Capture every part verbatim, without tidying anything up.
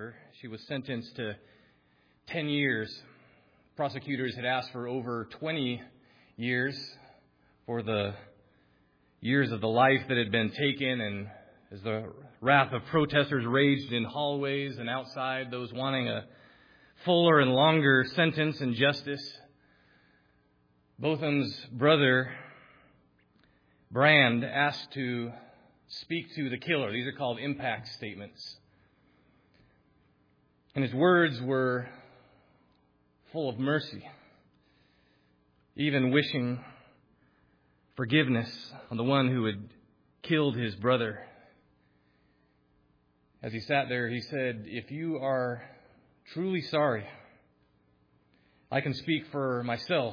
her. She was sentenced to ten years. Prosecutors had asked for over twenty years for the years of the life that had been taken, and as the wrath of protesters raged in hallways and outside, those wanting a fuller and longer sentence and justice, Botham's brother, Brand, asked to speak to the killer. These are called impact statements. And his words were full of mercy, even wishing forgiveness on the one who had killed his brother. As he sat there, he said, "If you are truly sorry, I can speak for myself.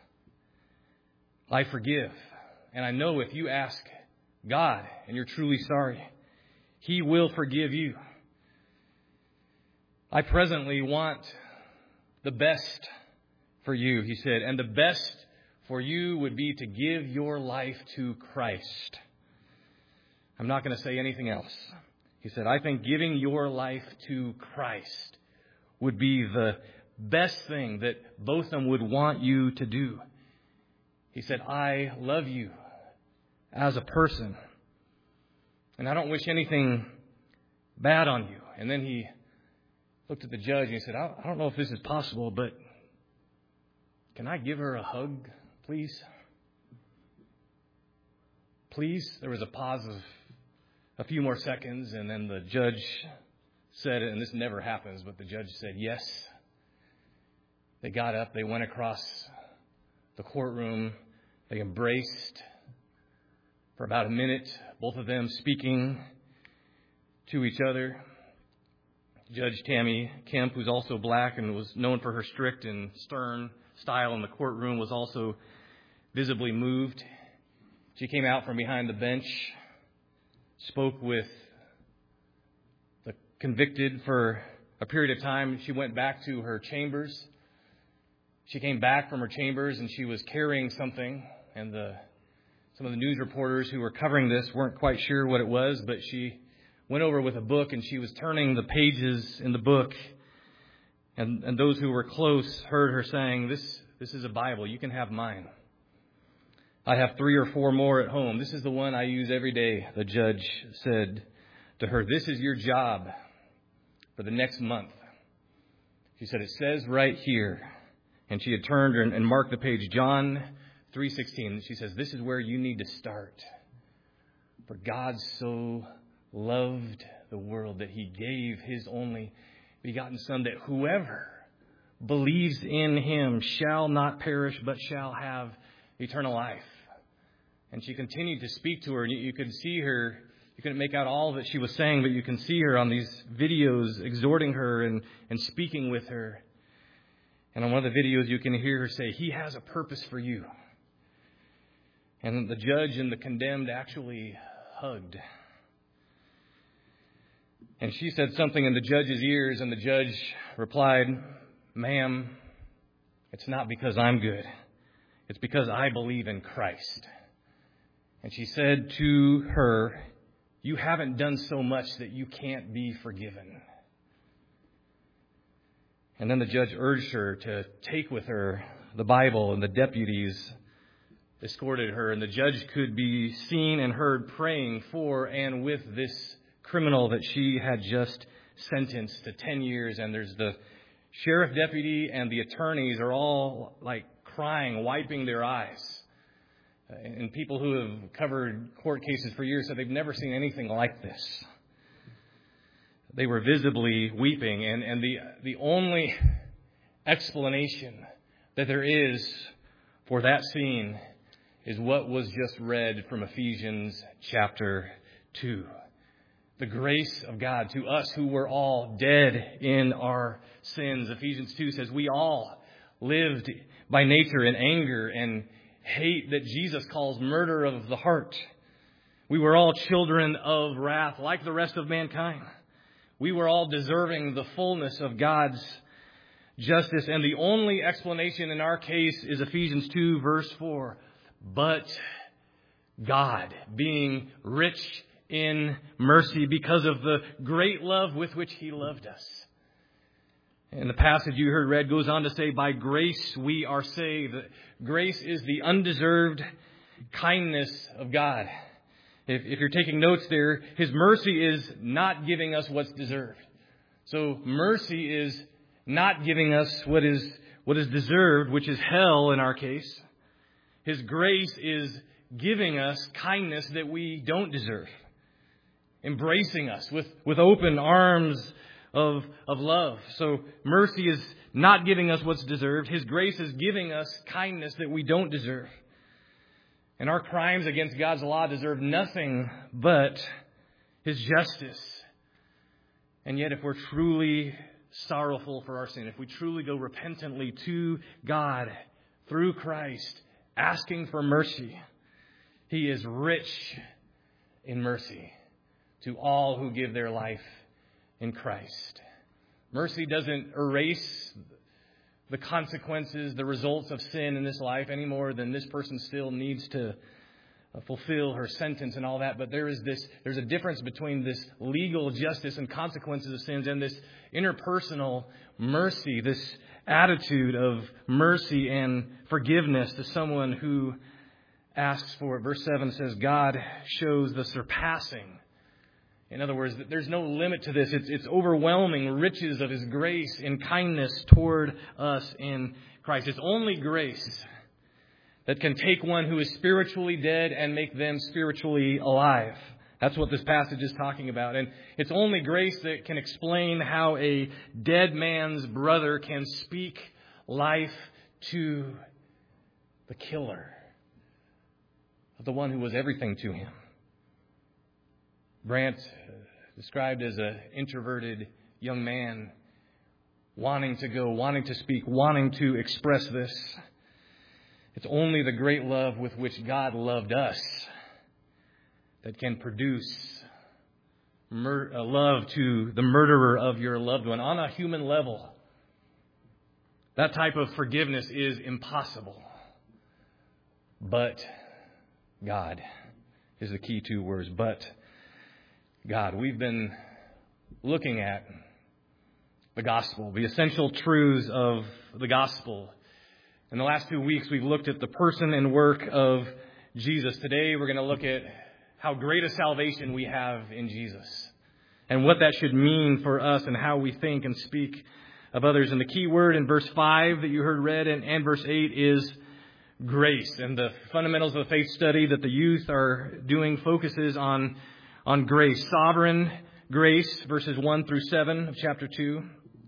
I forgive. And I know if you ask God and you're truly sorry, He will forgive you. I presently want the best for you," he said, "and the best for you would be to give your life to Christ. I'm not going to say anything else." He said, "I think giving your life to Christ would be the best thing that Botham would want you to do." He said, "I love you as a person, and I don't wish anything bad on you." And then he looked at the judge and he said, I don't know if this is possible, but can I give her a hug, please? Please? There was a pause of a few more seconds, and then the judge said, and this never happens, but the judge said, yes. They got up, they went across the courtroom, they embraced for about a minute, both of them speaking to each other. Judge Tammy Kemp, who's also black and was known for her strict and stern style in the courtroom, was also visibly moved. She came out from behind the bench, spoke with the convicted for a period of time. She went back to her chambers. She came back from her chambers and she was carrying something, and the some of the news reporters who were covering this weren't quite sure what it was, but she went over with a book and she was turning the pages in the book. And, and those who were close heard her saying, this, this is a Bible. You can have mine. I have three or four more at home. This is the one I use every day, the judge said to her. This is your job for the next month. She said, it says right here. And she had turned and, and marked the page, John three sixteen. She says, this is where you need to start. For God so loved the world that He gave His only begotten Son, that whoever believes in Him shall not perish, but shall have eternal life. And she continued to speak to her, and you, you could see her. You couldn't make out all that she was saying, but you can see her on these videos exhorting her and, and speaking with her. And on one of the videos, you can hear her say, He has a purpose for you. And the judge and the condemned actually hugged. And she said something in the judge's ears, and the judge replied, ma'am, it's not because I'm good. It's because I believe in Christ. And she said to her, you haven't done so much that you can't be forgiven. And then the judge urged her to take with her the Bible, and the deputies escorted her. And the judge could be seen and heard praying for and with this criminal that she had just sentenced to ten years. And there's the sheriff deputy and the attorneys are all like crying, wiping their eyes. And people who have covered court cases for years said they've never seen anything like this. They were visibly weeping. And, and the, the only explanation that there is for that scene is what was just read from Ephesians chapter two. The grace of God to us who were all dead in our sins. Ephesians two says we all lived by nature in anger and hate that Jesus calls murder of the heart. We were all children of wrath like the rest of mankind. We were all deserving the fullness of God's justice. And the only explanation in our case is Ephesians two verse four. But God, being rich in mercy because of the great love with which He loved us. And the passage you heard read goes on to say, by grace we are saved. Grace is the undeserved kindness of God. If, if you're taking notes there, His mercy is not giving us what's deserved. So mercy is not giving us what is what is deserved, which is hell in our case. His grace is giving us kindness that we don't deserve. Embracing us with, with open arms of, of love. So mercy is not giving us what's deserved. His grace is giving us kindness that we don't deserve. And our crimes against God's law deserve nothing but His justice. And yet if we're truly sorrowful for our sin, if we truly go repentantly to God through Christ, asking for mercy, He is rich in mercy to all who give their life in Christ. Mercy doesn't erase the consequences, the results of sin in this life any more than this person still needs to fulfill her sentence and all that. But there is this, there's a difference between this legal justice and consequences of sins and this interpersonal mercy, this attitude of mercy and forgiveness to someone who asks for it. Verse seven says, God shows the surpassing. In other words, there's no limit to this. It's, it's overwhelming riches of His grace and kindness toward us in Christ. It's only grace that can take one who is spiritually dead and make them spiritually alive. That's what this passage is talking about. And it's only grace that can explain how a dead man's brother can speak life to the killer of the one who was everything to him. Brant, described as an introverted young man, wanting to go, wanting to speak, wanting to express this. It's only the great love with which God loved us that can produce mur- uh, love to the murderer of your loved one on a human level. That type of forgiveness is impossible. But God is the key two words. But God. We've been looking at the gospel, the essential truths of the gospel. In the last two weeks, we've looked at the person and work of Jesus. Today, we're going to look at how great a salvation we have in Jesus and what that should mean for us and how we think and speak of others. And the key word in verse five that you heard read and, and verse eight is grace. And the fundamentals of the faith study that the youth are doing focuses on, on grace. Sovereign grace, verses one through seven of chapter two.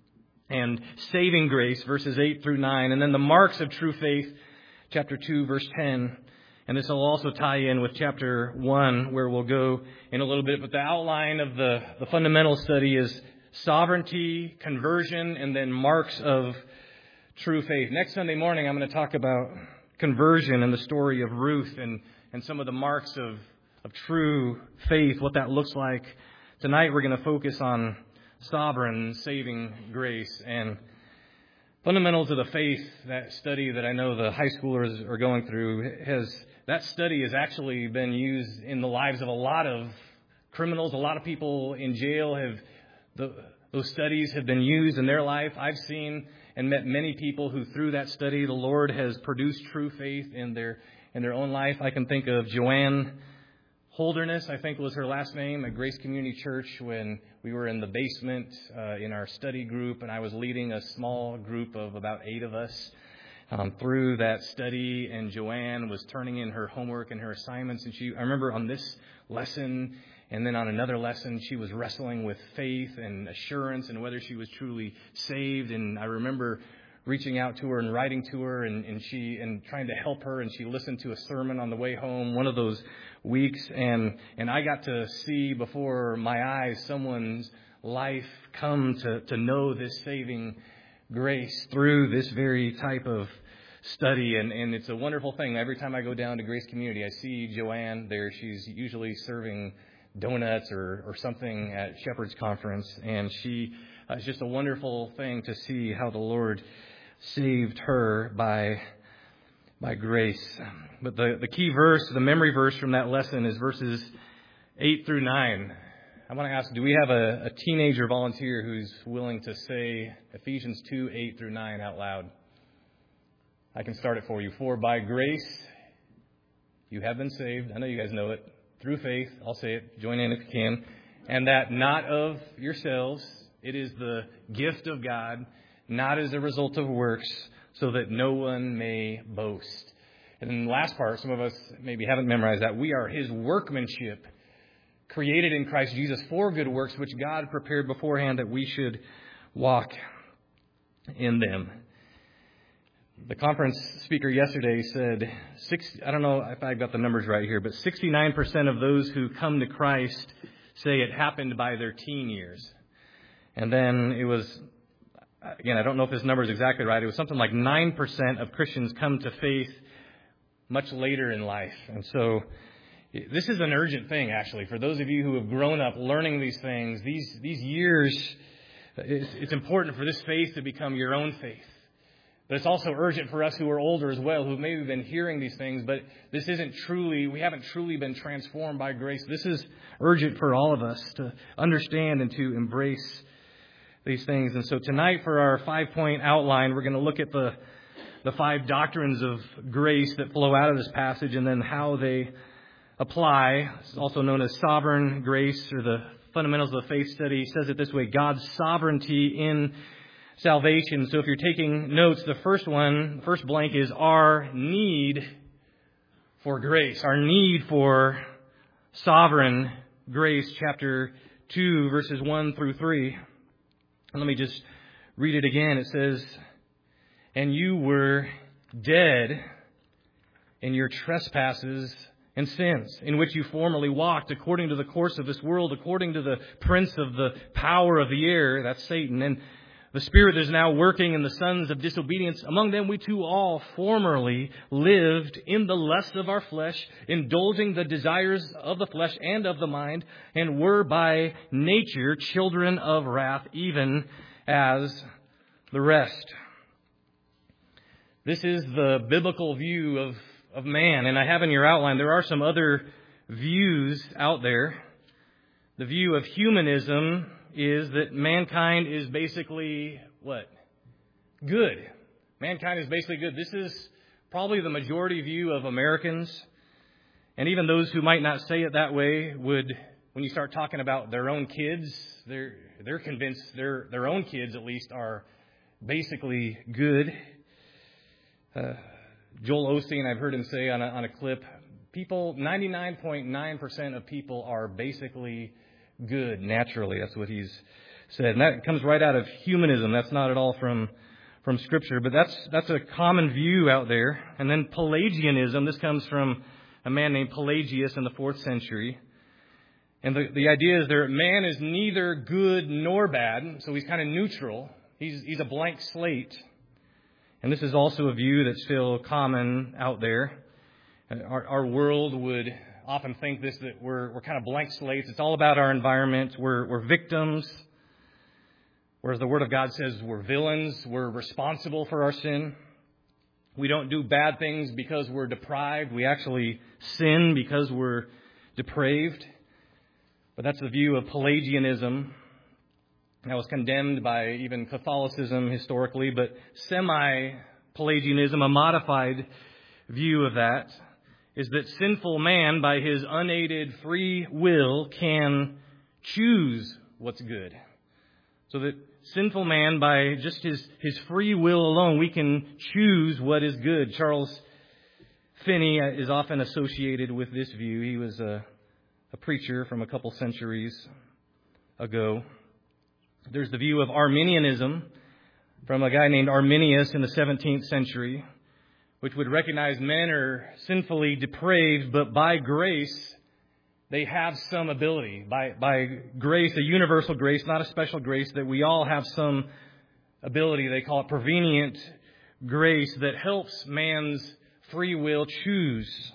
And saving grace, verses eight through nine. And then the marks of true faith, chapter two, verse ten. And this will also tie in with chapter one, where we'll go in a little bit. But the outline of the, the fundamental study is sovereignty, conversion, and then marks of true faith. Next Sunday morning, I'm going to talk about conversion and the story of Ruth and, and some of the marks of, of true faith, what that looks like. Tonight, we're going to focus on sovereign saving grace and fundamentals of the faith. That study that I know the high schoolers are going through, has that study has actually been used in the lives of a lot of criminals. A lot of people in jail have the, those studies have been used in their life. I've seen and met many people who through that study the Lord has produced true faith in their in their own life. I can think of Joanne Holderness, I think was her last name, at Grace Community Church, when we were in the basement uh, in our study group, and I was leading a small group of about eight of us um, through that study, and Joanne was turning in her homework and her assignments, and she, I remember on this lesson and then on another lesson, she was wrestling with faith and assurance and whether she was truly saved, and I remember reaching out to her and writing to her and, and she and trying to help her, and she listened to a sermon on the way home one of those weeks, and and I got to see before my eyes someone's life come to, to know this saving grace through this very type of study, and, and it's a wonderful thing. Every time I go down to Grace Community, I see Joanne there. She's usually serving donuts or, or something at Shepherd's Conference, and she uh, it's just a wonderful thing to see how the Lord saved her by by grace. But the, the key verse, the memory verse from that lesson is verses eight through nine. I want to ask, do we have a, a teenager volunteer who's willing to say Ephesians two, eight through nine out loud? I can start it for you. For by grace you have been saved. I know you guys know it. Through faith. I'll say it. Join in if you can. And that not of yourselves. It is the gift of God, not as a result of works, so that no one may boast. And then the last part, some of us maybe haven't memorized that. We are His workmanship, created in Christ Jesus for good works, which God prepared beforehand that we should walk in them. The conference speaker yesterday said, six, I don't know if I got the numbers right here, but sixty-nine percent of those who come to Christ say it happened by their teen years. And then it was, again, I don't know if this number is exactly right. It was something like nine percent of Christians come to faith much later in life. And so this is an urgent thing, actually, for those of you who have grown up learning these things. These, these years, it's, it's important for this faith to become your own faith. But it's also urgent for us who are older as well, who've maybe been hearing these things, but this isn't truly, we haven't truly been transformed by grace. This is urgent for all of us to understand and to embrace these things. And so tonight for our five-point outline, we're going to look at the, the five doctrines of grace that flow out of this passage and then how they apply. It's also known as sovereign grace, or the fundamentals of the faith study says it this way: God's sovereignty in salvation. So if you're taking notes, the first one, the first blank is our need for grace, our need for sovereign grace, chapter two, verses one through three. And let me just read it again. It says, and you were dead in your trespasses and sins, in which you formerly walked according to the course of this world, according to the prince of the power of the air, that's Satan, and the spirit that is now working in the sons of disobedience. Among them we too all formerly lived in the lust of our flesh, indulging the desires of the flesh and of the mind, and were by nature children of wrath, even as the rest. This is the biblical view of, of man. And I have in your outline, there are some other views out there. The view of humanism is that mankind is basically what? Good. Mankind is basically good. This is probably the majority view of Americans. And even those who might not say it that way would, when you start talking about their own kids, they're they're convinced their their own kids at least are basically good. Uh, Joel Osteen, I've heard him say on a, on a clip, people, ninety-nine point nine percent of people are basically good naturally. That's what he's said. And that comes right out of humanism. That's not at all from from Scripture. But that's that's a common view out there. And then Pelagianism. This comes from a man named Pelagius in the fourth century. And the, the idea is that man is neither good nor bad. So he's kind of neutral. He's he's a blank slate. And this is also a view that's still common out there. Our, our world would often think this, that we're we're kind of blank slates. It's all about our environment. We're we're victims. Whereas the Word of God says we're villains. We're responsible for our sin. We don't do bad things because we're deprived. We actually sin because we're depraved. But that's the view of Pelagianism. That was condemned by even Catholicism historically, but semi-Pelagianism, a modified view of that, is that sinful man, by his unaided free will, can choose what's good. So that sinful man, by just his, his free will alone, we can choose what is good. Charles Finney is often associated with this view. He was a, a preacher from a couple centuries ago. There's the view of Arminianism from a guy named Arminius in the seventeenth century, which would recognize men are sinfully depraved, but by grace, they have some ability. By, by grace, a universal grace, not a special grace, that we all have some ability. They call it prevenient grace that helps man's free will choose,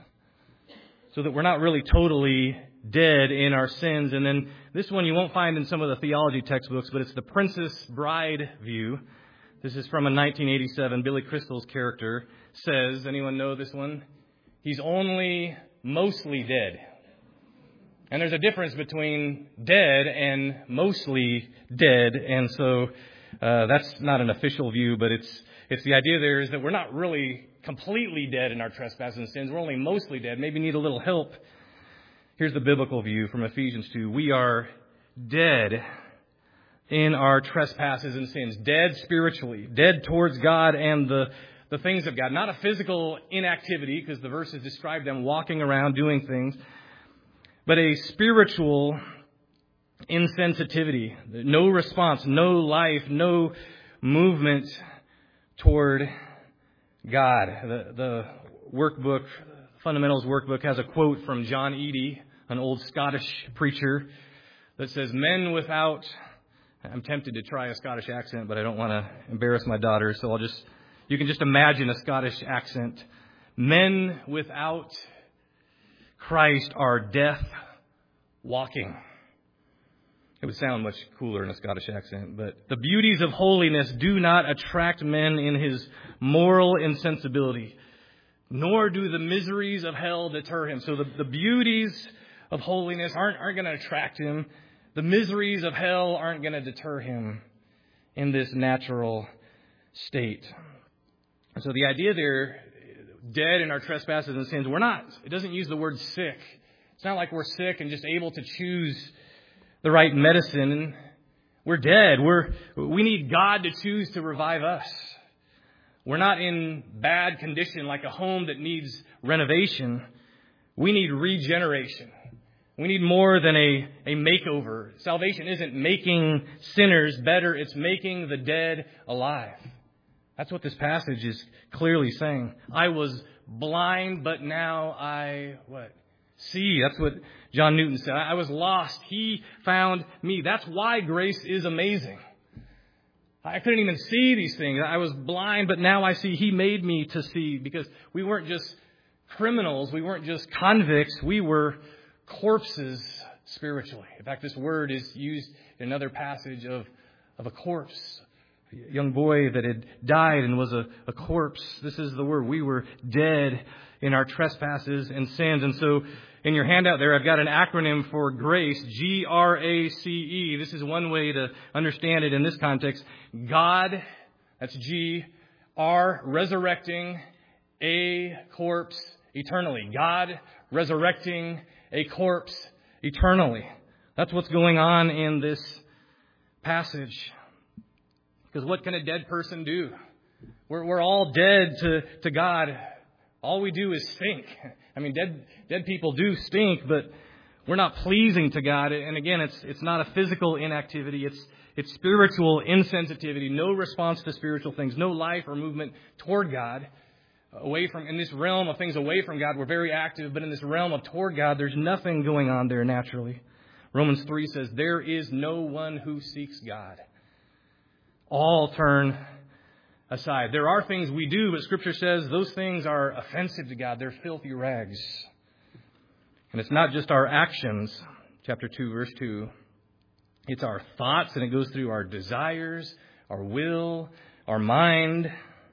so that we're not really totally dead in our sins. And then this one you won't find in some of the theology textbooks, but it's the Princess Bride view. This is from a nineteen eighty-seven. Billy Crystal's character says, anyone know this one? He's only mostly dead. And there's a difference between dead and mostly dead. And so uh, that's not an official view, but it's it's the idea there is that we're not really completely dead in our trespasses and sins. We're only mostly dead, maybe need a little help. Here's the biblical view from Ephesians two. We are dead in our trespasses and sins. Dead spiritually. Dead towards God and the, the things of God. Not a physical inactivity, because the verses describe them walking around doing things. But a spiritual insensitivity. No response, no life, no movement toward God. The, the workbook, Fundamentals workbook, has a quote from John Eadie, an old Scottish preacher, that says, men without... I'm tempted to try a Scottish accent, but I don't want to embarrass my daughter, so I'll just... You can just imagine a Scottish accent. Men without Christ are death walking. It would sound much cooler in a Scottish accent, but the beauties of holiness do not attract men in his moral insensibility, nor do the miseries of hell deter him. So the, the beauties of holiness aren't, aren't going to attract him. The miseries of hell aren't going to deter him in this natural state. And so the idea there, dead in our trespasses and sins, we're not, it doesn't use the word sick. It's not like we're sick and just able to choose the right medicine. We're dead. We're, we need God to choose to revive us. We're not in bad condition like a home that needs renovation. We need regeneration. We need more than a, a makeover. Salvation isn't making sinners better. It's making the dead alive. That's what this passage is clearly saying. I was blind, but now I, what? See. That's what John Newton said. I was lost. He found me. That's why grace is amazing. I couldn't even see these things. I was blind, but now I see. He made me to see, because we weren't just criminals. We weren't just convicts. We were corpses spiritually. In fact, this word is used in another passage of, of a corpse. A young boy that had died and was a, a corpse. This is the word. We were dead in our trespasses and sins. And so in your handout there, I've got an acronym for grace, G R A C E. This is one way to understand it in this context. God, that's G, R, resurrecting a corpse eternally. God resurrecting a corpse eternally. That's what's going on in this passage. Because what can a dead person do? We're, we're all dead to, to God. All we do is stink. I mean, dead dead people do stink, but we're not pleasing to God. And again, it's it's not a physical inactivity. It's it's spiritual insensitivity. No response to spiritual things. No life or movement toward God. Away from, in this realm of things away from God, we're very active, but in this realm of toward God, there's nothing going on there naturally. Romans three says, there is no one who seeks God. All turn aside. There are things we do, but Scripture says those things are offensive to God. They're filthy rags. And it's not just our actions, chapter two, verse two. It's our thoughts, and it goes through our desires, our will, our mind.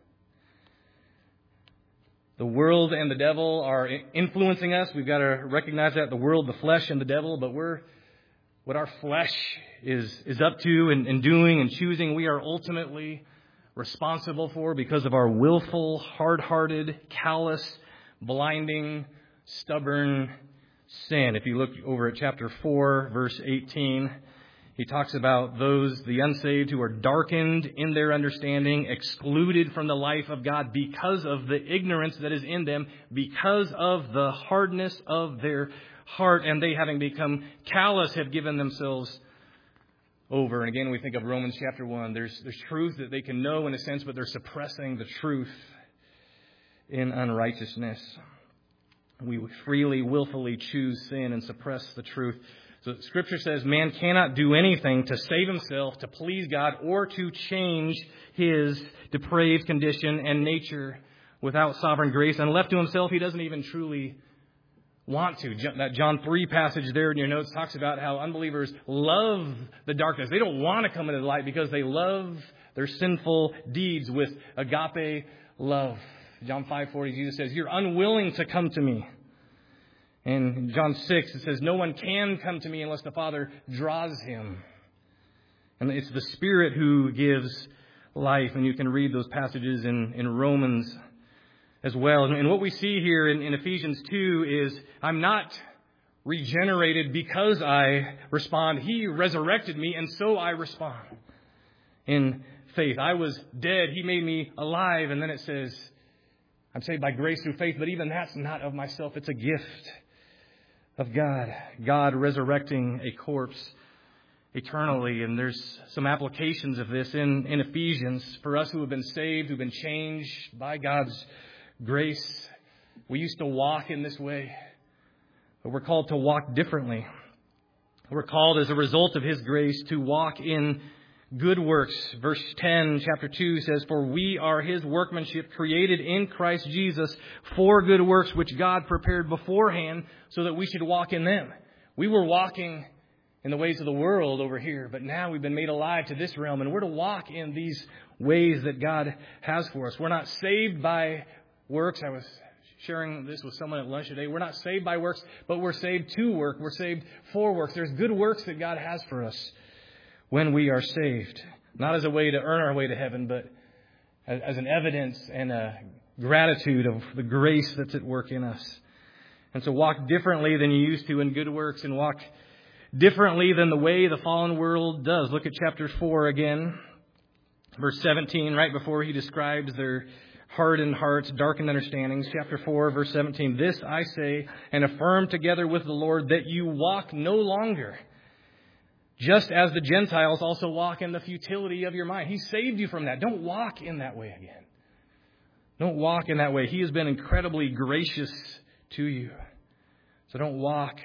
The world and the devil are influencing us. We've got to recognize that. The world, the flesh, and the devil. But we're what our flesh is is up to and, and doing and choosing, we are ultimately responsible for because of our willful, hard-hearted, callous, blinding, stubborn sin. If you look over at chapter four, verse eighteen, he talks about those, the unsaved, who are darkened in their understanding, excluded from the life of God because of the ignorance that is in them, because of the hardness of their heart, and they, having become callous, have given themselves over. And again, we think of Romans chapter one. There's, there's truth that they can know in a sense, but they're suppressing the truth in unrighteousness. We freely, willfully choose sin and suppress the truth. So Scripture says man cannot do anything to save himself, to please God, or to change his depraved condition and nature without sovereign grace. And left to himself, he doesn't even truly want to. That John three passage there in your notes talks about how unbelievers love the darkness. They don't want to come into the light because they love their sinful deeds with agape love. John five forty, Jesus says, you're unwilling to come to me. And in John six, it says, no one can come to me unless the Father draws him. And it's the Spirit who gives life. And you can read those passages in, in Romans as well. And what we see here in, in Ephesians two is, I'm not regenerated because I respond. He resurrected me, and so I respond in faith. I was dead. He made me alive. And then it says, I'm saved by grace through faith. But even that's not of myself. It's a gift of God. God resurrecting a corpse eternally. And there's some applications of this in, in Ephesians. For us who have been saved, who've been changed by God's grace. We used to walk in this way, but we're called to walk differently. We're called as a result of His grace to walk in good works. Verse ten, chapter two says, for we are His workmanship, created in Christ Jesus for good works, which God prepared beforehand so that we should walk in them. We were walking in the ways of the world over here, but now we've been made alive to this realm, and we're to walk in these ways that God has for us. We're not saved by works. I was sharing this with someone at lunch today. We're not saved by works, but we're saved to work. We're saved for works. There's good works that God has for us when we are saved. Not as a way to earn our way to heaven, but as an evidence and a gratitude of the grace that's at work in us. And so walk differently than you used to in good works, and walk differently than the way the fallen world does. Look at chapter four again, verse seventeen, right before he describes their hardened hearts, darkened understandings. Chapter four, verse seventeen. This I say and affirm together with the Lord, that you walk no longer just as the Gentiles also walk in the futility of your mind. He saved you from that. Don't walk in that way again. Don't walk in that way. He has been incredibly gracious to you. So don't walk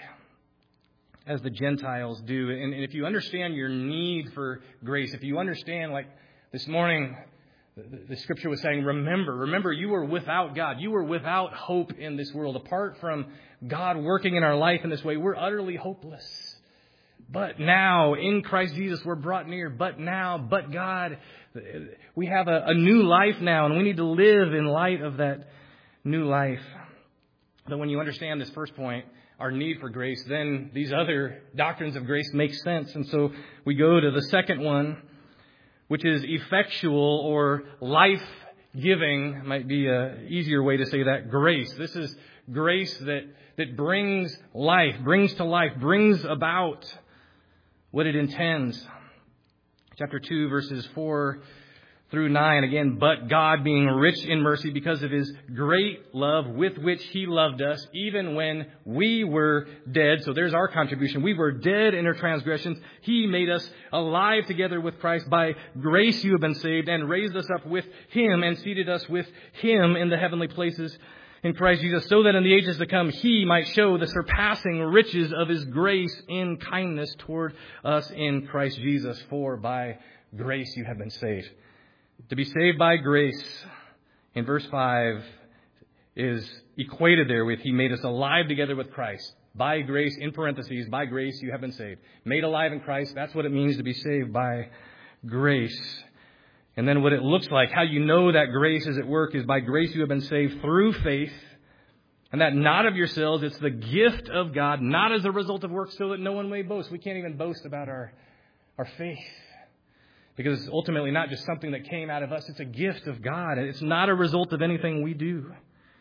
as the Gentiles do. And, and if you understand your need for grace, if you understand, like this morning, the, the scripture was saying, remember, remember you were without God. You were without hope in this world. Apart from God working in our life in this way, we're utterly hopeless. But now, in Christ Jesus, we're brought near. But now, but God, we have a, a new life now, and we need to live in light of that new life. But when you understand this first point, our need for grace, then these other doctrines of grace make sense. And so we go to the second one, which is effectual or life-giving, might be an easier way to say that, grace. This is grace that, that brings life, brings to life, brings about what it intends. Chapter two, verses four through nine, again, but God being rich in mercy because of His great love with which He loved us, even when we were dead. So there's our contribution. We were dead in our transgressions. He made us alive together with Christ. By grace you have been saved, and raised us up with Him and seated us with Him in the heavenly places in Christ Jesus, so that in the ages to come He might show the surpassing riches of His grace in kindness toward us in Christ Jesus. For by grace you have been saved. To be saved by grace, in verse five, is equated there with He made us alive together with Christ. By grace, in parentheses, by grace you have been saved. Made alive in Christ, that's what it means to be saved by grace. And then what it looks like, how you know that grace is at work, is by grace you have been saved through faith. And that not of yourselves, it's the gift of God, not as a result of works, so that no one may boast. We can't even boast about our, our faith. Because it's ultimately not just something that came out of us. It's a gift of God. It's not a result of anything we do.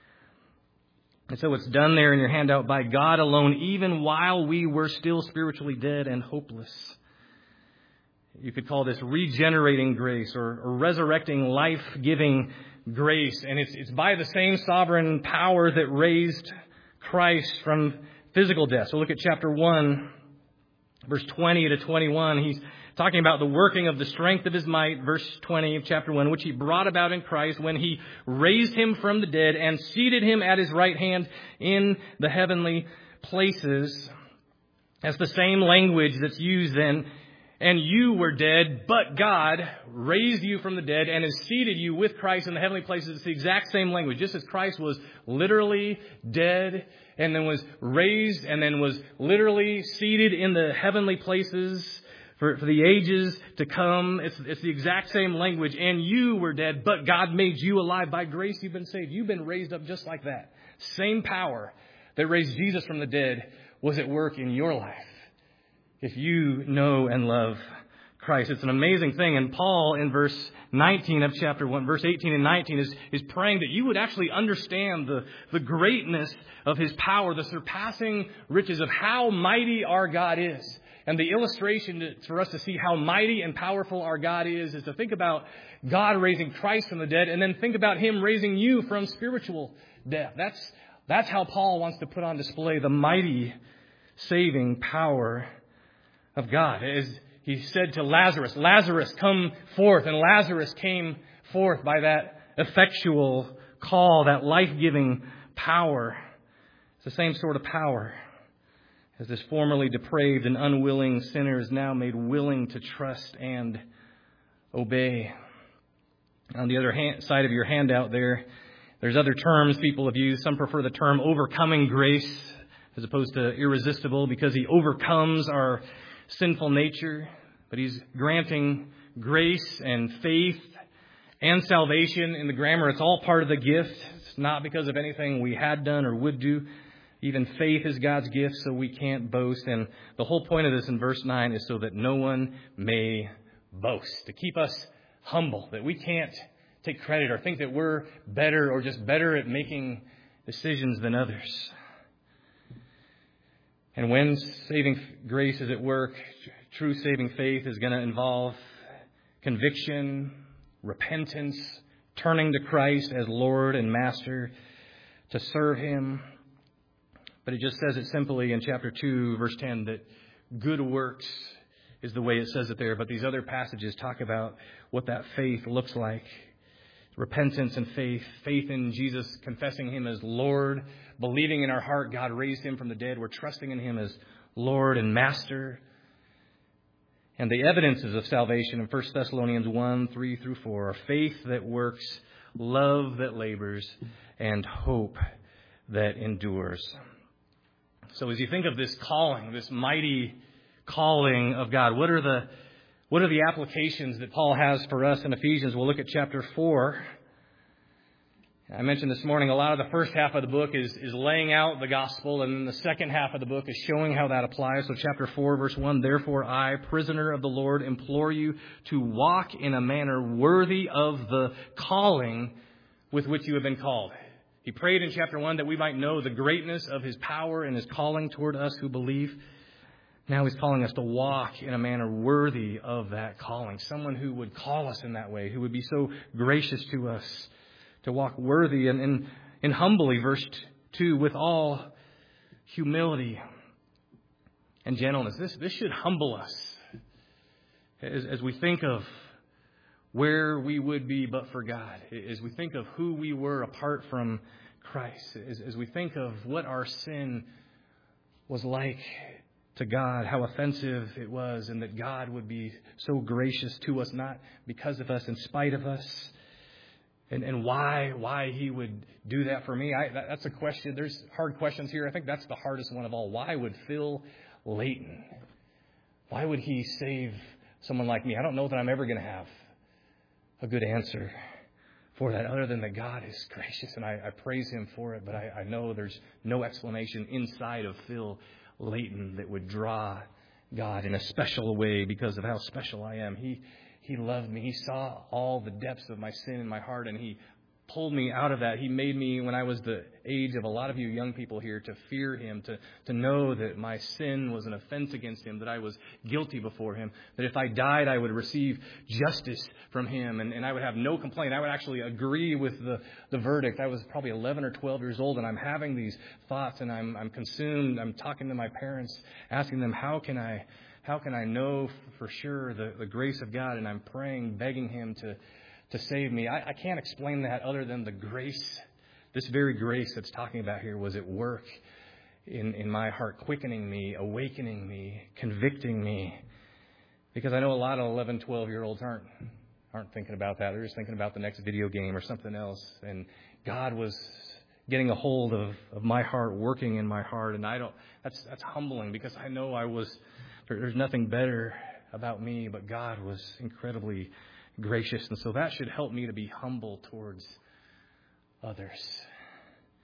And so it's done there in your handout by God alone, even while we were still spiritually dead and hopeless. You could call this regenerating grace or, or resurrecting, life-giving grace. And it's, it's by the same sovereign power that raised Christ from physical death. So look at chapter one, verse twenty to twenty-one. He's talking about the working of the strength of His might, verse twenty of chapter one, which He brought about in Christ when He raised Him from the dead and seated Him at His right hand in the heavenly places. That's the same language that's used then. And you were dead, but God raised you from the dead and has seated you with Christ in the heavenly places. It's the exact same language. Just as Christ was literally dead and then was raised and then was literally seated in the heavenly places for, for the ages to come. It's, it's the exact same language. And you were dead, but God made you alive. By grace you've been saved. You've been raised up just like that. Same power that raised Jesus from the dead was at work in your life. If you know and love Christ. It's an amazing thing. And Paul in verse nineteen of chapter one, verse eighteen and nineteen is, is praying that you would actually understand the, the greatness of His power, the surpassing riches of how mighty our God is. And the illustration to, for us to see how mighty and powerful our God is, is to think about God raising Christ from the dead and then think about Him raising you from spiritual death. That's, that's how Paul wants to put on display the mighty saving power of God. As He said to Lazarus, Lazarus, come forth. And Lazarus came forth by that effectual call, that life-giving power. It's the same sort of power as this formerly depraved and unwilling sinner is now made willing to trust and obey. On the other hand, side of your handout there, there's other terms people have used. Some prefer the term overcoming grace as opposed to irresistible, because He overcomes our sinful nature. But He's granting grace and faith and salvation. In the grammar, it's all part of the gift. It's not because of anything we had done or would do. Even faith is God's gift, so we can't boast. And the whole point of this in verse nine is so that no one may boast. To keep us humble, that we can't take credit or think that we're better or just better at making decisions than others. And when saving grace is at work, true saving faith is going to involve conviction, repentance, turning to Christ as Lord and Master to serve Him. But it just says it simply in chapter two, verse ten, that good works is the way it says it there. But these other passages talk about what that faith looks like. Repentance and faith. Faith in Jesus, confessing Him as Lord. Believing in our heart God raised Him from the dead. We're trusting in Him as Lord and Master. And the evidences of salvation in First Thessalonians one, three through four are faith that works, love that labors, and hope that endures. So as you think of this calling, this mighty calling of God, what are the what are the applications that Paul has for us in Ephesians? We'll look at chapter four. I mentioned this morning a lot of the first half of the book is, is laying out the gospel, and then the second half of the book is showing how that applies. So chapter four, verse one, therefore I, prisoner of the Lord, implore you to walk in a manner worthy of the calling with which you have been called. He prayed in chapter one that we might know the greatness of His power and His calling toward us who believe. Now He's calling us to walk in a manner worthy of that calling. Someone who would call us in that way, who would be so gracious to us, to walk worthy and, and, and humbly, verse two, with all humility and gentleness. This, this should humble us as, as we think of where we would be but for God, as we think of who we were apart from Christ, as, as we think of what our sin was like to God, how offensive it was, and that God would be so gracious to us, not because of us, in spite of us, and, and why why He would do that for me. I, that, that's a question. There's hard questions here. I think that's the hardest one of all. Why would Phil Layton, why would He save someone like me? I don't know that I'm ever going to have a good answer for that, other than that God is gracious, and I, I praise Him for it. But I, I know there's no explanation inside of Phil Layton that would draw God in a special way because of how special I am. He He loved me. He saw all the depths of my sin in my heart, and He pulled me out of that. He made me, when I was the age of a lot of you young people here, to fear Him, to, to know that my sin was an offense against Him, that I was guilty before Him, that if I died, I would receive justice from Him, and, and I would have no complaint. I would actually agree with the, the verdict. I was probably eleven or twelve years old, and I'm having these thoughts, and I'm, I'm consumed. I'm talking to my parents, asking them, how can I, how can I know for sure the, the grace of God? And I'm praying, begging Him to to save me. I, I can't explain that other than the grace, this very grace that's talking about here was at work in, in my heart, quickening me, awakening me, convicting me. Because I know a lot of eleven, twelve-year-olds aren't aren't thinking about that. They're just thinking about the next video game or something else. And God was getting a hold of, of my heart, working in my heart. And I don't, that's that's humbling, because I know I was, there, there's nothing better about me, but God was incredibly gracious. And so that should help me to be humble towards others.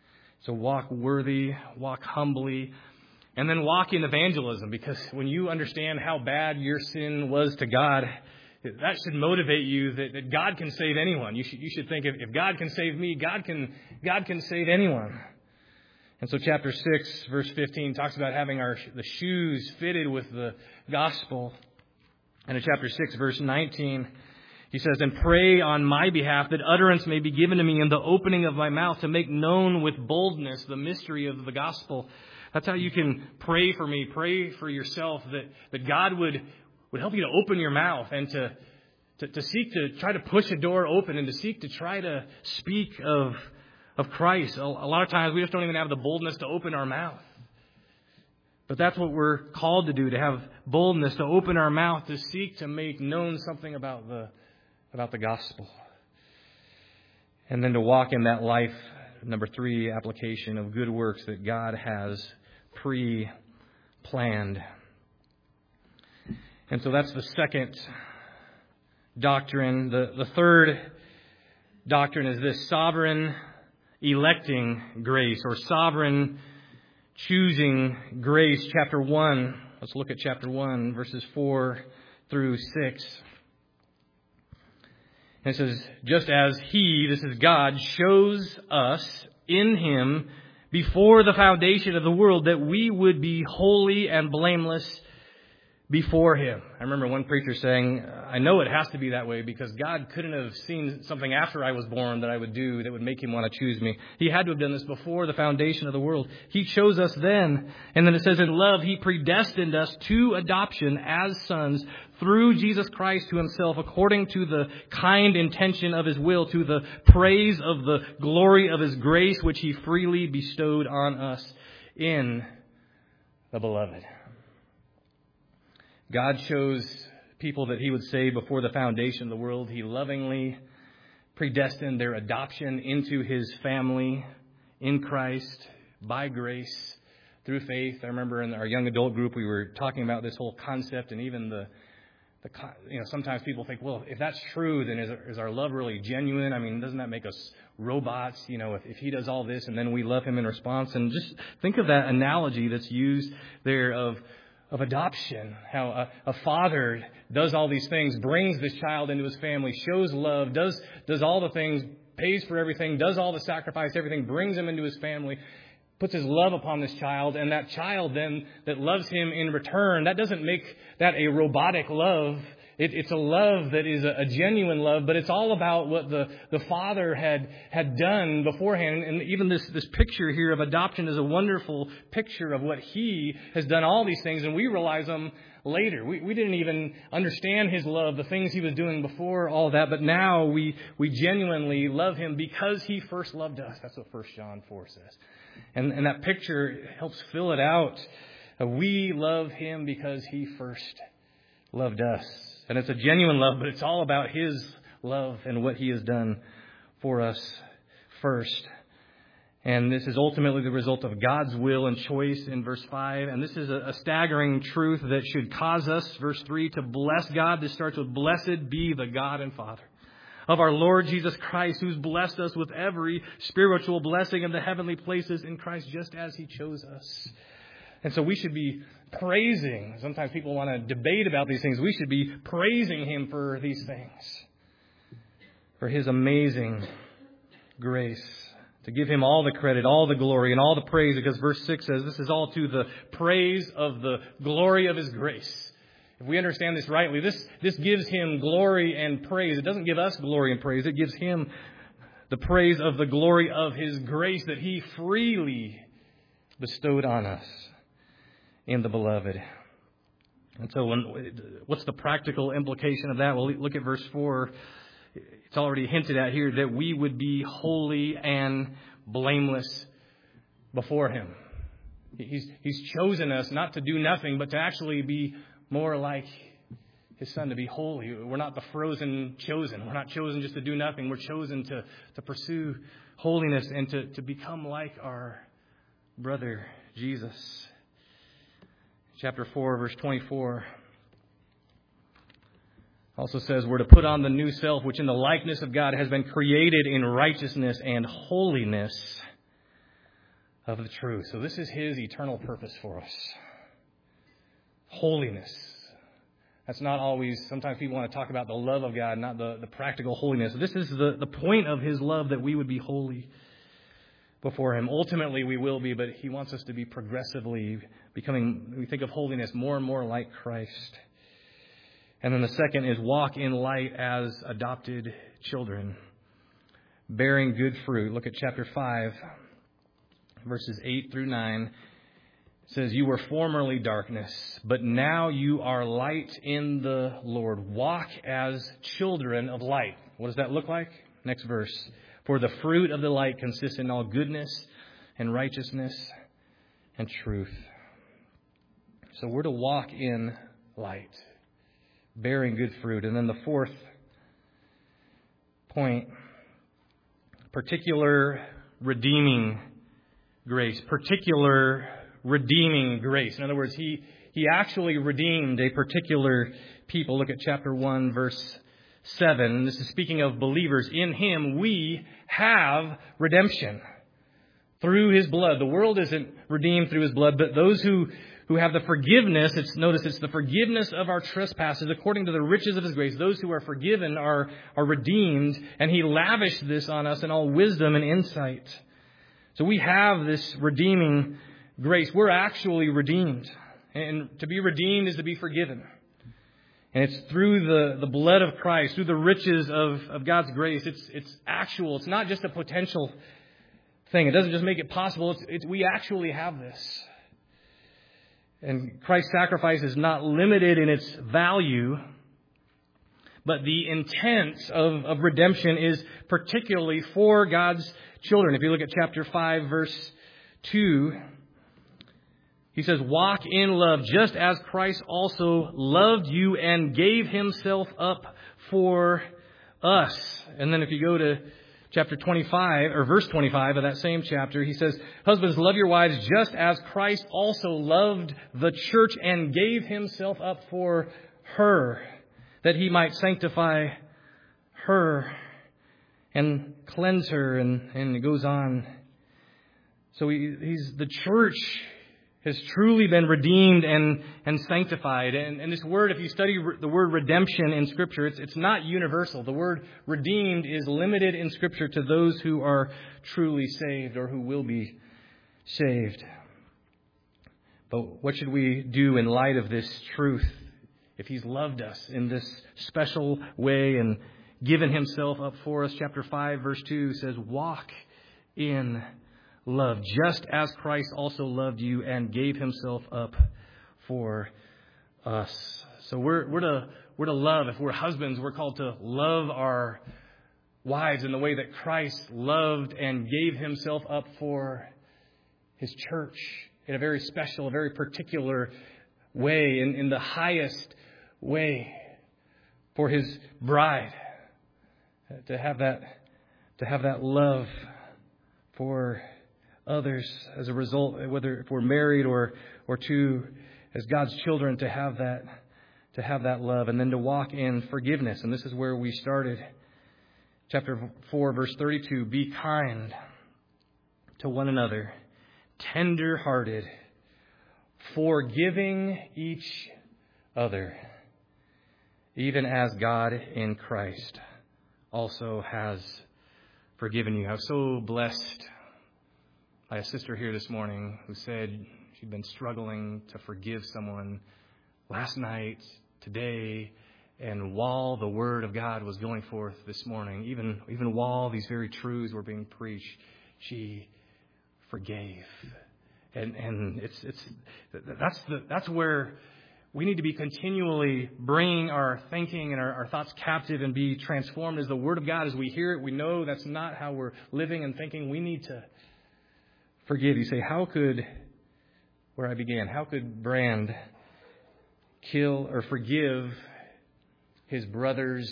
So walk worthy, walk humbly, and then walk in evangelism, because when you understand how bad your sin was to God, that should motivate you that, that God can save anyone. You should, you should think, if, if God can save me, God can, God can save anyone. And so chapter six, verse fifteen, talks about having our the shoes fitted with the gospel. And in chapter six, verse nineteen, he says, "And pray on my behalf that utterance may be given to me in the opening of my mouth to make known with boldness the mystery of the gospel." That's how you can pray for me, pray for yourself, that, that God would, would help you to open your mouth and to, to, to seek to try to push a door open and to seek to try to speak of, of Christ. A, a lot of times we just don't even have the boldness to open our mouth. But that's what we're called to do, to have boldness, to open our mouth, to seek to make known something about the about the gospel. And then to walk in that life, number three, application of good works that God has pre-planned. And so that's the second doctrine. The, the third doctrine is this: sovereign electing grace, or sovereign choosing grace. Chapter one. Let's look at chapter one, verses four through six. And it says, "Just as He," this is God, "chose us in Him before the foundation of the world, that we would be holy and blameless before Him." I remember one preacher saying, "I know it has to be that way because God couldn't have seen something after I was born that I would do that would make Him want to choose me. He had to have done this before the foundation of the world. He chose us then." And then it says, "In love, He predestined us to adoption as sons through Jesus Christ to Himself, according to the kind intention of His will, to the praise of the glory of His grace, which He freely bestowed on us in the Beloved." God chose people that He would save before the foundation of the world. He lovingly predestined their adoption into His family in Christ by grace through faith. I remember in our young adult group we were talking about this whole concept, and even the The, you know, sometimes people think, well, if that's true, then is, is our love really genuine? I mean, doesn't that make us robots? You know, if, if He does all this and then we love Him in response. And just think of that analogy that's used there of of adoption. How a, a father does all these things, brings this child into his family, shows love, does does all the things, pays for everything, does all the sacrifice, everything, brings him into his family, puts his love upon this child, and that child then that loves him in return, that doesn't make that a robotic love. It, it's a love that is a, a genuine love, but it's all about what the, the Father had had done beforehand. And even this, this picture here of adoption is a wonderful picture of what He has done, all these things, and we realize them later. We, we didn't even understand His love, the things He was doing before all that, but now we, we genuinely love Him because He first loved us. That's what First John four says. And, and that picture helps fill it out. Uh, we love Him because He first loved us. And it's a genuine love, but it's all about His love and what He has done for us first. And this is ultimately the result of God's will and choice in verse five. And this is a, a staggering truth that should cause us, verse three, to bless God. This starts with, "Blessed be the God and Father of our Lord Jesus Christ, who's blessed us with every spiritual blessing in the heavenly places in Christ, just as He chose us." And so we should be praising. Sometimes people want to debate about these things. We should be praising Him for these things, for His amazing grace, to give Him all the credit, all the glory, and all the praise, because verse six says this is all to the praise of the glory of His grace. If we understand this rightly, this, this gives Him glory and praise. It doesn't give us glory and praise. It gives Him the praise of the glory of His grace that He freely bestowed on us in the Beloved. And so when, what's the practical implication of that? Well, look at verse four. It's already hinted at here that we would be holy and blameless before Him. He's, he's chosen us not to do nothing, but to actually be more like His Son, to be holy. We're not the frozen chosen. We're not chosen just to do nothing. We're chosen to, to pursue holiness and to, to become like our brother Jesus. Chapter four, verse twenty-four also says we're to put on the new self, which in the likeness of God has been created in righteousness and holiness of the truth. So this is His eternal purpose for us. Holiness. That's not always, sometimes people want to talk about the love of God, not the, the practical holiness. This is the, the point of His love, that we would be holy before Him. Ultimately, we will be, but He wants us to be progressively becoming, we think of holiness, more and more like Christ. And then the second is walk in light as adopted children, bearing good fruit. Look at chapter five, verses eight through nine. It says, "You were formerly darkness, but now you are light in the Lord. Walk as children of light." What does that look like? Next verse. "For the fruit of the light consists in all goodness and righteousness and truth." So we're to walk in light, bearing good fruit. And then the fourth point, particular redeeming grace. Particular redeeming grace. In other words, he, he actually redeemed a particular people. Look at chapter one, verse seven. This is speaking of believers. "In Him we have redemption through His blood." The world isn't redeemed through His blood, but those who, who have the forgiveness, it's notice it's the forgiveness of our trespasses according to the riches of His grace. Those who are forgiven are, are redeemed, and He lavished this on us in all wisdom and insight. So we have this redeeming grace. We're actually redeemed. And to be redeemed is to be forgiven. And it's through the, the blood of Christ, through the riches of, of God's grace. It's it's actual. It's not just a potential thing. It doesn't just make it possible. It's, it's, we actually have this. And Christ's sacrifice is not limited in its value, but the intent of, of redemption is particularly for God's children. If you look at chapter five, verse two, he says, "Walk in love, just as Christ also loved you and gave Himself up for us." And then if you go to chapter twenty-five, or verse twenty-five of that same chapter, he says, "Husbands, love your wives just as Christ also loved the church and gave Himself up for her, that He might sanctify her and cleanse her." And, and it goes on. So he, he's the church has truly been redeemed and, and sanctified. And, and this word, if you study re- the word redemption in Scripture, it's, it's not universal. The word redeemed is limited in Scripture to those who are truly saved or who will be saved. But what should we do in light of this truth? If He's loved us in this special way and given Himself up for us, chapter five, verse two says, "Walk in love, just as Christ also loved you and gave Himself up for us." So we're we're to we're to love. If we're husbands, we're called to love our wives in the way that Christ loved and gave Himself up for His church in a very special, a very particular way, in, in the highest way for His bride. To have that to have that love for others as a result, whether if we're married or or to as God's children, to have that to have that love, and then to walk in forgiveness. And this is where we started. Chapter four, verse thirty-two, "Be kind to one another, tender-hearted, forgiving each other, even as God in Christ also has forgiven you." I was so blessed by a sister here this morning who said she'd been struggling to forgive someone last night, today, and while the Word of God was going forth this morning, even even while these very truths were being preached, she forgave. And and it's it's that's the that's where we need to be continually bringing our thinking and our, our thoughts captive and be transformed as the Word of God. As we hear it, we know that's not how we're living and thinking. We need to forgive. You say, how could, where I began, how could Brand kill or forgive his brother's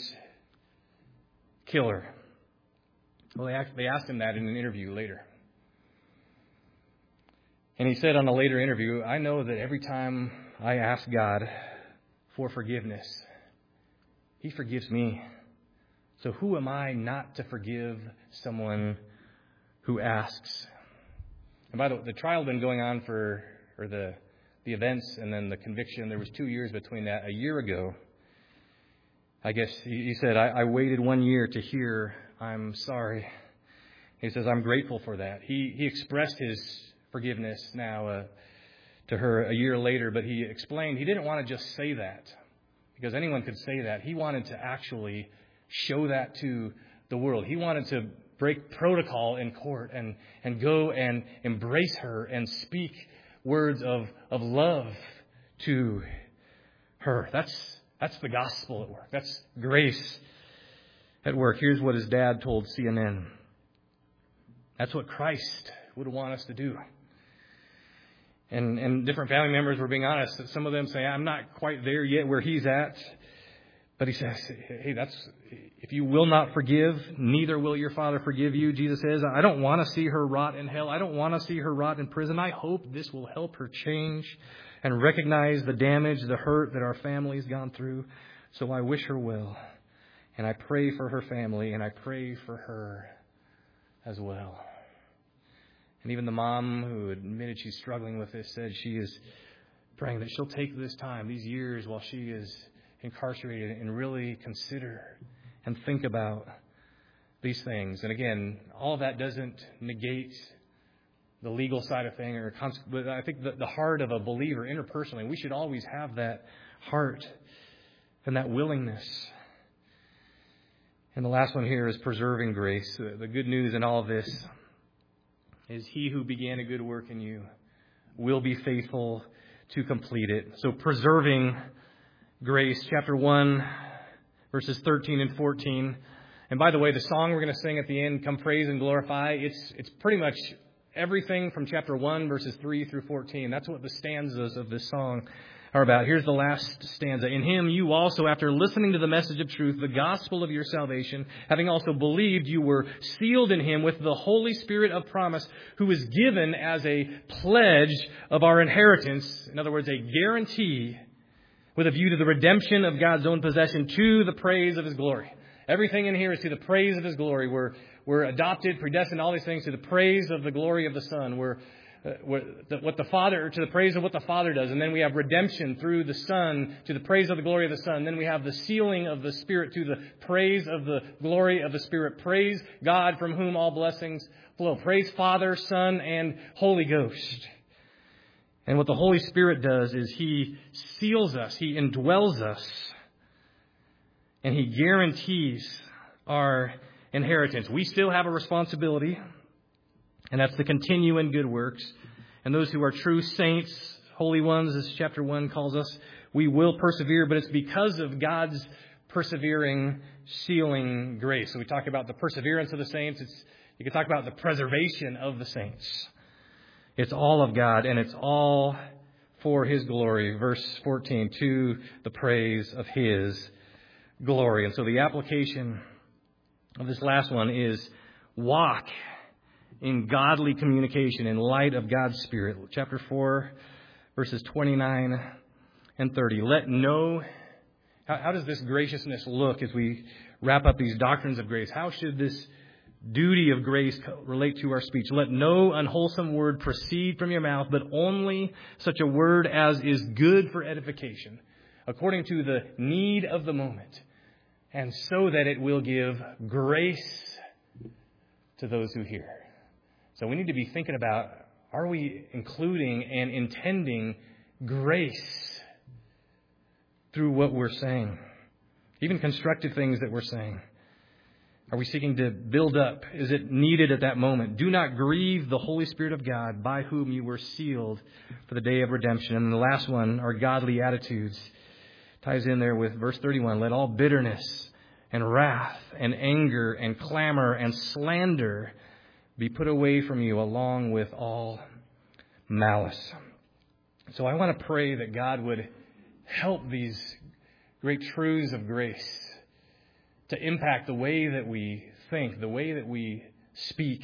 killer? Well, they asked, they asked him that in an interview later. And he said on a later interview, "I know that every time I ask God for forgiveness, He forgives me. So who am I not to forgive someone who asks?" And by the way, the trial had been going on for, or the, the events and then the conviction, there was two years between that. A year ago, I guess he, he said, I, I waited one year to hear, I'm sorry. He says, I'm grateful for that. He, he expressed his forgiveness now uh, to her a year later, but he explained he didn't want to just say that because anyone could say that. He wanted to actually show that to the world. He wanted to break protocol in court and, and go and embrace her and speak words of, of love to her. That's, that's the gospel at work. That's grace at work. Here's what his dad told C N N. That's what Christ would want us to do. And, and different family members were being honest. Some of them say, I'm not quite there yet where he's at. But he says, hey, that's, if you will not forgive, neither will your Father forgive you. Jesus says, I don't want to see her rot in hell. I don't want to see her rot in prison. I hope this will help her change and recognize the damage, the hurt that our family's gone through. So I wish her well. And I pray for her family, and I pray for her as well. And even the mom who admitted she's struggling with this said she is praying that she'll take this time, these years while she is incarcerated, and really consider and think about these things. And again, all of that doesn't negate the legal side of things, or but I think the, the heart of a believer interpersonally, we should always have that heart and that willingness. And the last one here is preserving grace. The, the good news in all of this is he who began a good work in you will be faithful to complete it. So preserving grace, chapter one, verses thirteen and fourteen. And by the way, the song we're going to sing at the end, Come Praise and Glorify, it's it's pretty much everything from chapter one, verses three through fourteen. That's what the stanzas of this song are about. Here's the last stanza. In him you also, after listening to the message of truth, the gospel of your salvation, having also believed, you were sealed in him with the Holy Spirit of promise, who is given as a pledge of our inheritance. In other words, a guarantee with a view to the redemption of God's own possession, to the praise of his glory. Everything in here is to the praise of his glory. We're, we're adopted, predestined, all these things to the praise of the glory of the Son. We're, uh, we're the, what the Father, to the praise of what the Father does. And then we have redemption through the Son to the praise of the glory of the Son. Then we have the sealing of the Spirit to the praise of the glory of the Spirit. Praise God, from whom all blessings flow. Praise Father, Son, and Holy Ghost. And what the Holy Spirit does is he seals us, he indwells us, and he guarantees our inheritance. We still have a responsibility, and that's to continue in good works. And those who are true saints, holy ones, as chapter one calls us, we will persevere, but it's because of God's persevering, sealing grace. So we talk about the perseverance of the saints. It's, you can talk about the preservation of the saints. It's all of God, and it's all for his glory. Verse fourteen, to the praise of his glory. And so the application of this last one is walk in godly communication in light of God's Spirit. Chapter four, verses twenty-nine and thirty. Let no... How, how does this graciousness look as we wrap up these doctrines of grace? How should this duty of grace relate to our speech? Let no unwholesome word proceed from your mouth, but only such a word as is good for edification, according to the need of the moment, and so that it will give grace to those who hear. So we need to be thinking about, are we including and intending grace through what we're saying? Even constructive things that we're saying. Are we seeking to build up? Is it needed at that moment? Do not grieve the Holy Spirit of God, by whom you were sealed for the day of redemption. And the last one, our godly attitudes, ties in there with verse thirty-one. Let all bitterness and wrath and anger and clamor and slander be put away from you, along with all malice. So I want to pray that God would help these great truths of grace to impact the way that we think, the way that we speak.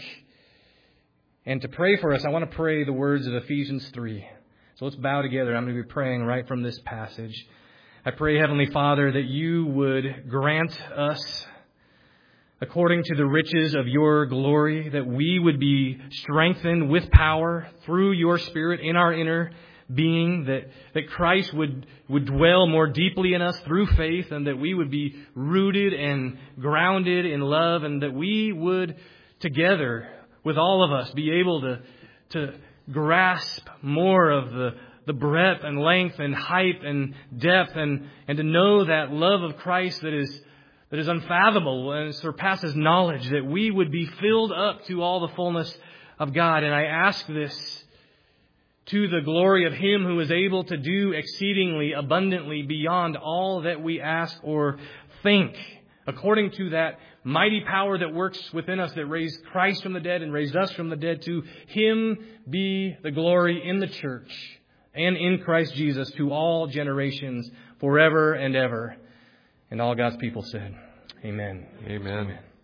And to pray for us, I want to pray the words of Ephesians three. So let's bow together. I'm going to be praying right from this passage. I pray, Heavenly Father, that you would grant us according to the riches of your glory, that we would be strengthened with power through your Spirit in our inner being, that, that Christ would, would dwell more deeply in us through faith, and that we would be rooted and grounded in love, and that we would together, with all of us, be able to, to grasp more of the, the breadth and length and height and depth, and, and to know that love of Christ that is that is unfathomable and surpasses knowledge, that we would be filled up to all the fullness of God. And I ask this to the glory of Him who is able to do exceedingly abundantly beyond all that we ask or think, according to that mighty power that works within us, that raised Christ from the dead and raised us from the dead. To Him be the glory in the church and in Christ Jesus to all generations forever and ever. And all God's people said, Amen. Amen. Amen.